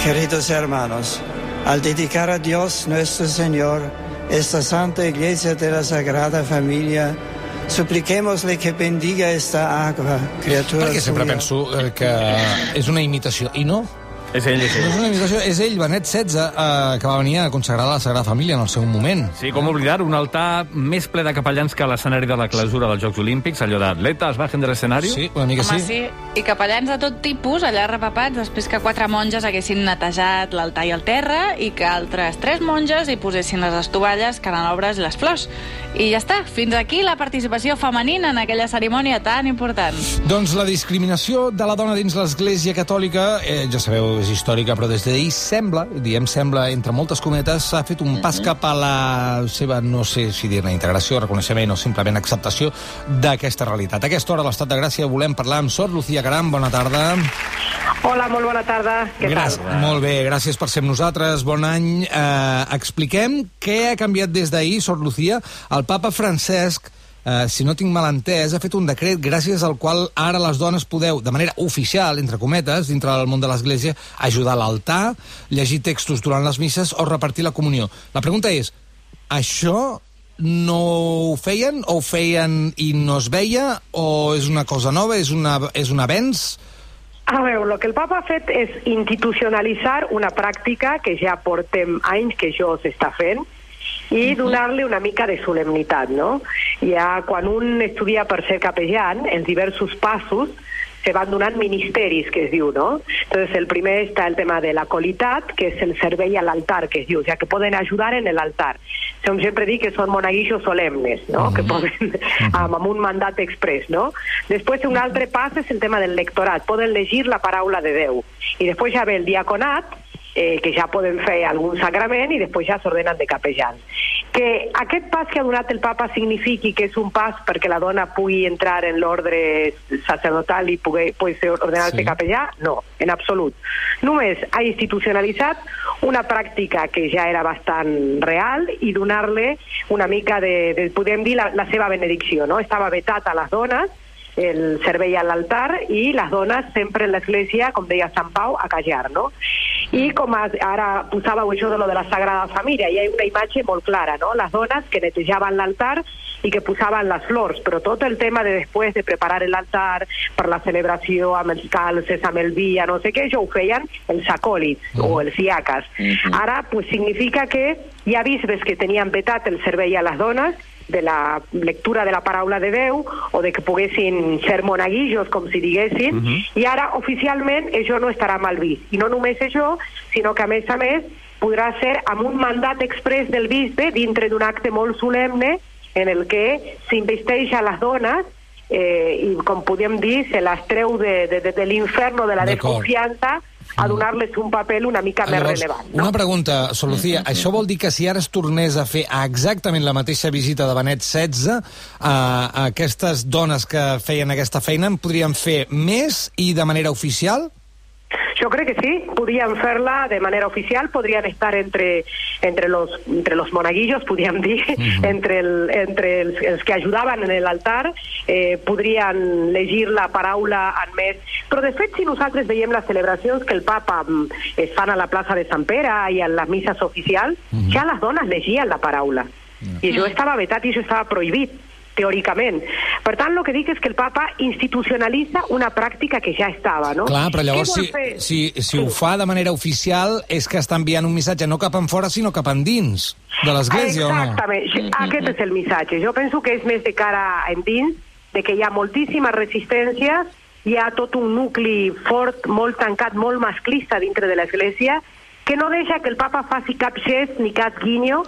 Queridos hermanos, al dedicar a Dios nuestro Señor esta Santa Iglesia de la Sagrada Familia, supliquémosle que bendiga esta agua, criatura Perquè sempre suya. penso que és una imitació, i no. És ell, és No és ell. una imitació, és ell, Benet XVI, que va venir a consagrar la Sagrada Família en el seu moment. Sí, com oblidar, un altar més ple de capellans que l'escenari de la clausura dels Jocs Olímpics, allò d'atletes bajen de l'escenari. Sí, una mica Home, sí. sí. I capellans de tot tipus, allà repapats, després que 4 monges haguessin netejat l'altar i el terra i que altres 3 monges hi posessin les estovalles, canelobres i les flors. I ja està, fins aquí la participació femenina en aquella cerimònia tan important. Doncs la discriminació de la dona dins l'Església Catòlica, ja sabeu, és històrica, però des d'ahir sembla, diem sembla, entre moltes cometes, s'ha fet un pas cap a la seva, no sé si dir-ne, integració, reconeixement o simplement acceptació d'aquesta realitat. A aquesta hora a l'Estat de Gràcia volem parlar amb Sor Lucía Caram. Bona tarda. Hola, molt bona tarda. Què tal? Molt bé, gràcies per ser amb nosaltres. Bon any. Expliquem què ha canviat des d'ahir, Sor Lucía. El papa Francesc, si no tinc mal entès, ha fet un decret gràcies al qual ara les dones podeu, de manera oficial, entre cometes, dintre del món de l'Església, ajudar a l'altar, llegir textos durant les misses o repartir la comunió. La pregunta és, això no ho feien o ho feien i no es veia o és una cosa nova, és un avenç? A veure, el que el papa ha fet és institucionalitzar una pràctica que ja portem anys que això s'està fent i donar-li una mica de solemnitat, no? Ja quan un estudia per ser capellan, els diversos passos se van donant ministeris, que es diu, no? Entonces, el primer està el tema de la qualitat, que és el servei a l'altar, que es diu, o sea, que poden ajudar en l'altar. Com sempre dic que són monaguillos solemnes, no? Que poden, amb un mandat express, no? Després, un altre pas és el tema del lectorat, poden llegir la paraula de Déu. I després ja ve el diaconat, que ja poden fer algun sagrament i després ja s'ordenen de capellans. Que aquest pas que ha donat el papa signifiqui que és un pas perquè la dona pugui entrar en l'ordre sacerdotal i pugui ordenar-se capellà? No, en absolut. Només ha institucionalitzat una pràctica que ja era bastant real i donar-li una mica de podem dir, la seva benedicció, no? Estava vetat a les dones el servei a l'altar i les dones sempre en l'església, com deia Sant Pau, a callar, no? I com ara posàveu això de lo de la Sagrada Família, hi ha una imatge molt clara, no? Les dones que netejaven l'altar i que posaven les flors, però tot el tema de després de preparar l'altar per la celebració amb els calces, amb el vi, no sé què, això ho feien els acòlits o els diaques. Ara, pues, significa que hi ha bisbes que tenien vetat el servei a les dones de la lectura de la paraula de Déu o de que poguessin ser monaguillos, com si diguessin, i ara oficialment això no estarà mal vist. I no només això, sinó que a més podrà ser amb un mandat express del bisbe dintre d'un acte molt solemne en el que s'investeix a les dones i, com podem dir, se les treu de l'inferno de la desconfiança a donar-les un paper una mica més rellevant. No? Una pregunta, Sor Lucía, això vol dir que si ara es tornés a fer exactament la mateixa visita de Benet XVI, aquestes dones que feien aquesta feina en podrien fer més i de manera oficial? Jo crec que sí, podríem fer-la de manera oficial, podrien estar entre los monaguillos, podríem dir, entre els que ajudaven en l'altar, podrien llegir la paraula en més. Però de fet, si nosaltres veiem les celebracions que el papa es fan a la plaça de Sant Pere i a les misses oficials, ja les dones llegien la paraula. I això estava vetat i això estava prohibit, teòricament. Per tant, el que dic és que el papa institucionalitza una pràctica que ja estava, no? Clar, però llavors si ho fa de manera oficial és que està enviant un missatge no cap en fora, sinó cap endins de l'Església, o no? Exactament, aquest és el missatge. Jo penso que és més de cara endins, de que hi ha moltíssimes resistències, hi ha tot un nucli fort, molt tancat, molt masclista dintre de l'Església, que no deixa que el papa faci cap gest ni cap guinyo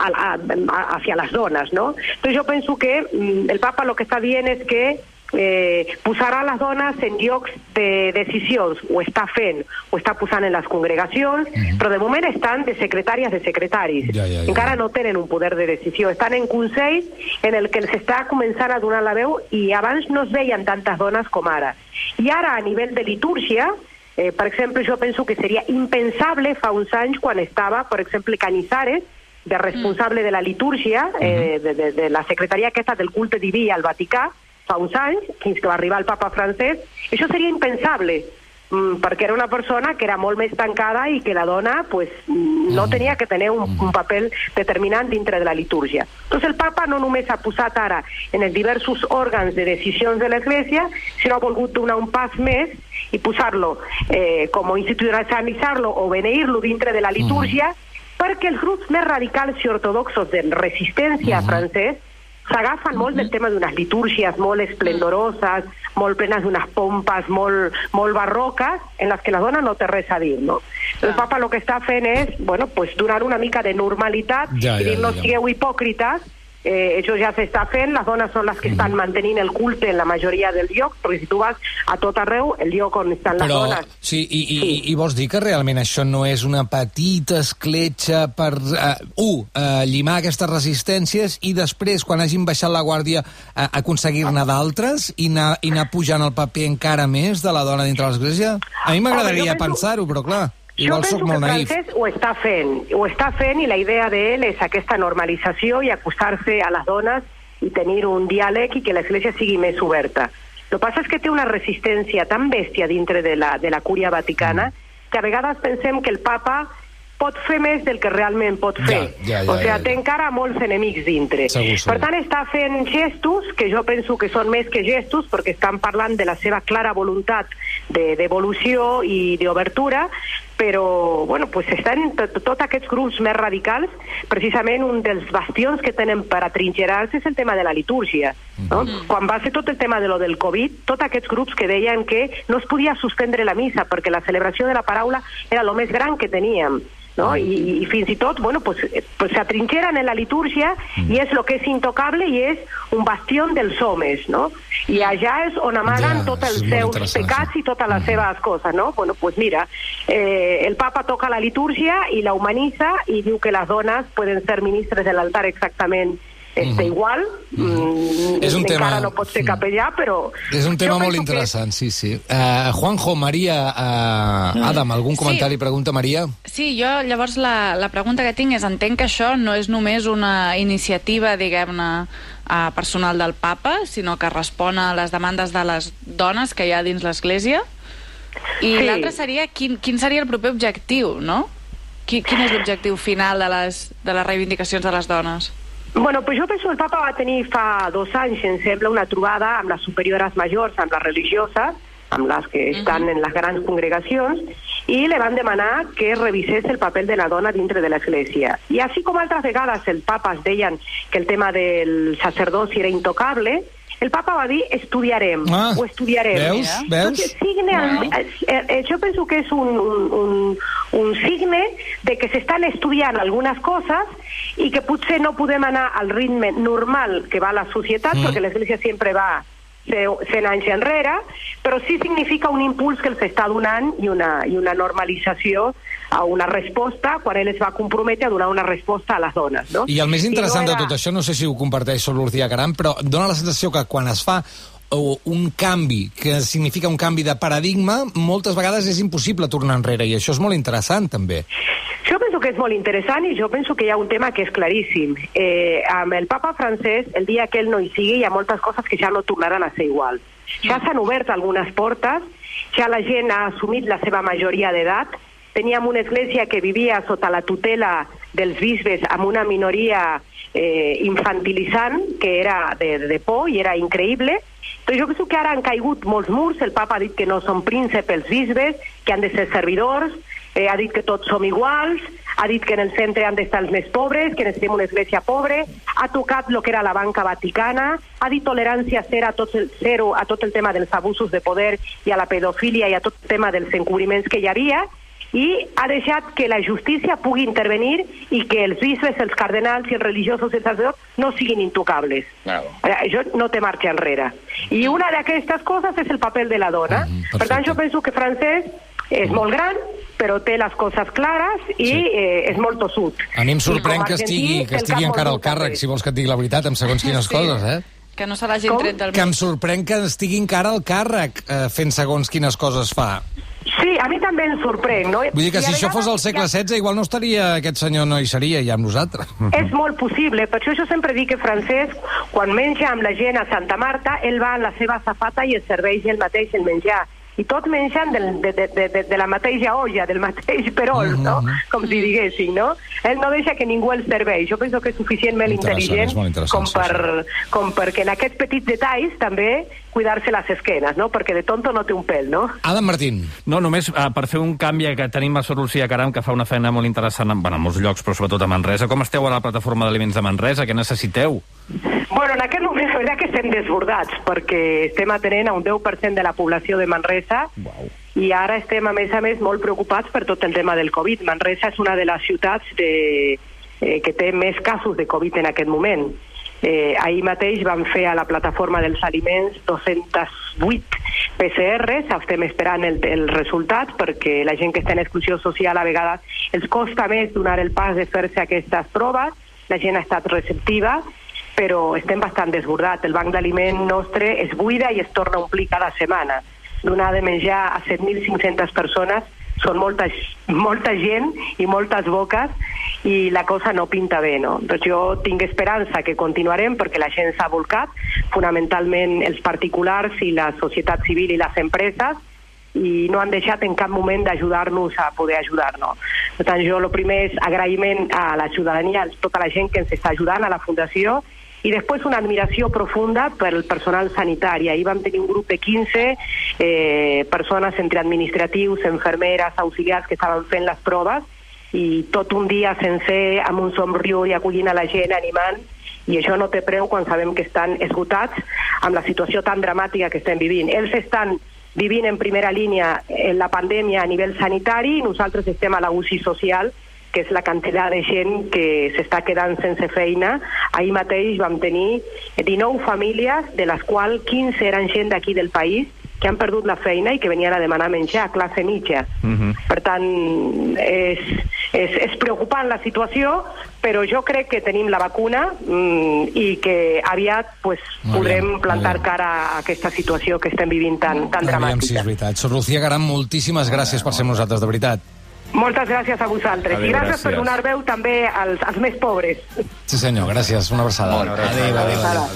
hacia les dones, no? Entonces jo penso que el papa el que està dient és que posarà les dones en llocs de decisions, ho està fent, ho està posant en les congregacions, però de moment estan de secretàries de secretaris. Encara no tenen un poder de decisió, estan en consells en el que els està començant a donar la veu i abans no es veien tantes dones com ara. I ara, a nivell de litúrgia, per exemple, jo penso que seria impensable fa uns anys quan estava, per exemple, Canizares, de responsable de la litúrgia, de la secretaria aquesta del culte diví al Vaticà, fa uns anys, fins que va arribar el papa francès, això seria impensable. perquè era una persona que era molt més tancada i que la dona pues, no tenia que tenir un paper determinant dintre de la litúrgia. Doncs el papa no només ha posat ara en els diversos òrgans de decisions de l'Església, sinó ha volgut donar un pas més i posar-lo com institucionalitzar-lo o beneir-lo dintre de la litúrgia, perquè els grups més radicals i ortodoxos de resistència francès s'agafen molt del tema d'unes litúrgies molt esplendoroses, molt plenes d'unes pompes molt barroques, en les que la dona no té res a dir, no? El papa el que està fent és, bueno, pues, donar una mica de normalitat i dir, no sigueu hipòcrites, això ja s'està fent, les dones són les que estan mantenint el culte en la majoria del lloc, perquè si tu vas a tot arreu, el lloc on estan les dones... Sí, i vols dir que realment això no és una petita escletxa per, llimar aquestes resistències i després, quan hagin baixat la guàrdia, aconseguir-ne d'altres i anar pujant el paper encara més de la dona dintre l'Església? A mi m'agradaria pensar-ho, però clar... Jo penso que Francesc ho està fent i la idea d'ell és aquesta normalització i acostar-se a les dones i tenir un diàleg i que l'Església sigui més oberta. El que passa és que té una resistència tan bèstia dintre de la Cúria Vaticana que a vegades pensem que el papa pot fer més del que realment pot fer. O sigui, té encara molts enemics dintre. Per tant, està fent gestos que jo penso que són més que gestos perquè estan parlant de la seva clara voluntat d'evolució i d'obertura, però bueno, pues estan tots aquests grups més radicals, precisament un dels bastions que tenen per atrinxerar-se és el tema de la litúrgia. No? Quan va ser tot el tema de lo del Covid, tots aquests grups que deien que no es podia suspendre la missa perquè la celebració de la paraula era el més gran que teníem. ¿no? Y fins i tot, bueno, pues s'atrinxeren en la litúrgia i és el que és intocable i és un bastión dels homes, no? I allà és on amaguen tots els seus pecats i totes les seves coses, no? Bueno, pues mira, el papa toca la litúrgia i la humanitza i diu que les dones poden ser ministres de l'altar exactament igual, és un tema... encara no pot ser capellà, però... És un tema molt interessant, sí. Juanjo, Maria, Adam, algun comentari, pregunta, Maria? Sí, jo llavors la pregunta que tinc és, entenc que això no és només una iniciativa, diguem-ne, personal del papa, sinó que respon a les demandes de les dones que hi ha dins l'Església, i l'altre seria, quin seria el proper objectiu, no? Quin és l'objectiu final de les reivindicacions de les dones? Bueno, pues jo penso que el papa va tenir fa 2 anys, em sembla, una trobada amb les superiores majors, amb les religioses, amb les que estan en les grans congregacions, i li van demanar que revisés el paper de la dona dintre de l'Església. I així com altres vegades el papa es deien que el tema del sacerdoci era intocable, el papa va dir estudiarem, ho estudiarem. Veus? Jo penso que és un signe de que s'estan estudiant algunes coses i que potser no podem anar al ritme normal que va la societat, perquè l'Església sempre va 100 anys enrere, però sí significa un impuls que els està donant i una normalització a una resposta, quan ell es va comprometre a donar una resposta a les dones, no? I el més interessant de tot això, no sé si ho comparteix Sor Lucía Caram, però dona la sensació que quan es fa un canvi, que significa un canvi de paradigma, moltes vegades és impossible tornar enrere, i això és molt interessant, també. Jo penso que és molt interessant i jo penso que hi ha un tema que és claríssim. Amb el papa francès, el dia que ell no hi sigui, hi ha moltes coses que ja no tornaran a ser igual. Ja s'han obert algunes portes, ja la gent ha assumit la seva majoria d'edat, teníem una església que vivia sota la tutela dels bisbes amb una minoria infantilitzant, que era de por i era increïble. Però jo penso que ara han caigut molts murs, el papa ha dit que no són prínceps els bisbes, que han de ser servidors, ha dit que tots som iguals, ha dit que en el centre han d'estar els més pobres, que necessitem una església pobre, ha tocat el que era la banca vaticana, ha dit tolerància zero a tot el tema dels abusos de poder i a la pedofília i a tot el tema dels encobriments que hi havia, i ha deixat que la justícia pugui intervenir i que els bisbes, els cardenals i els religiosos i els sacerdots no siguin intocables. Això no té marxa enrere. I una d'aquestes coses és el paper de la dona. Per tant, jo penso que Francesc és molt gran, però té les coses clares i és molt tossut. A mi em sorprèn que estigui encara al càrrec, si vols que et digui la veritat, amb segons quines coses, Que no se l'hagin tret del mig. Que em sorprèn que estigui encara al càrrec fent segons quines coses fa. Sí, a mi també em sorprèn, no? Vull dir que si això fos al segle XVI, igual no estaria, aquest senyor no hi seria, ja amb nosaltres. És molt possible, per això jo sempre dic que Francesc, quan menja amb la gent a Santa Marta, ell va a la seva safata i es serveix ell mateix el menjar. i tots mengen de la mateixa olla, del mateix perol, no? Com si diguéssim, no? Ell no deixa que ningú el serveix. Jo penso que és suficientment intel·ligent com perquè en aquests petits detalls també cuidar-se les esquenes, no? Perquè de tonto no té un pèl, no? Adam Martín. No, només per fer un canvi, que tenim a Sor Lucía Caram, que fa una feina molt interessant en molts llocs, però sobretot a Manresa. Com esteu a la plataforma d'aliments de Manresa? Què necessiteu? Bueno, en aquest moment la veritat que estem desbordats, perquè estem atenent a un 10% de la població de Manresa. Wow. I ara estem, a més, molt preocupats per tot el tema del Covid. Manresa és una de les ciutats que té més casos de Covid en aquest moment. Ahir mateix vam fer a la plataforma dels aliments 208 PCRs, estem esperant el resultat perquè la gent que està en exclusió social a vegades els costa més donar el pas de fer-se aquestes proves, la gent ha estat receptiva, però estem bastant desbordats. El banc d'aliment nostre es buida i es torna a omplir cada setmana. Donar de menjar a 7.500 persones són molta gent i moltes boques i la cosa no pinta bé, no? Doncs jo tinc esperança que continuarem perquè la gent s'ha volcat, fonamentalment els particulars i la societat civil i les empreses, i no han deixat en cap moment d'ajudar-nos a poder ajudar-nos. Per tant, jo el primer és agraïment a la ciutadania, a tota la gent que ens està ajudant, a la Fundació, i després una admiració profunda per el personal sanitari. Ahir vam tenir un grup de 15 persones entre administratius, infermeres, auxiliars que estaven fent les proves i tot un dia sencer amb un somriure i acollint a la gent, animant, i això no té preu quan sabem que estan esgotats amb la situació tan dramàtica que estem vivint. Ells estan vivint en primera línia en la pandèmia a nivell sanitari i nosaltres estem a la UCI social, que és la quantitat de gent que s'està quedant sense feina. Ahir mateix vam tenir 19 famílies, de les quals 15 eren gent d'aquí del país, que han perdut la feina i que venien a demanar menjar, classe mitja. Per tant, és preocupant la situació, però jo crec que tenim la vacuna i que aviat podrem plantar cara a aquesta situació que estem vivint tan dramàtica. Aviam si és veritat. Sor Lucía Caram, moltíssimes gràcies per ser amb nosaltres, de veritat. Moltes gràcies a vosaltres. Adéu, i gràcies per donar veu també als més pobres. Sí senyor, gràcies. Una abraçada. Adéu.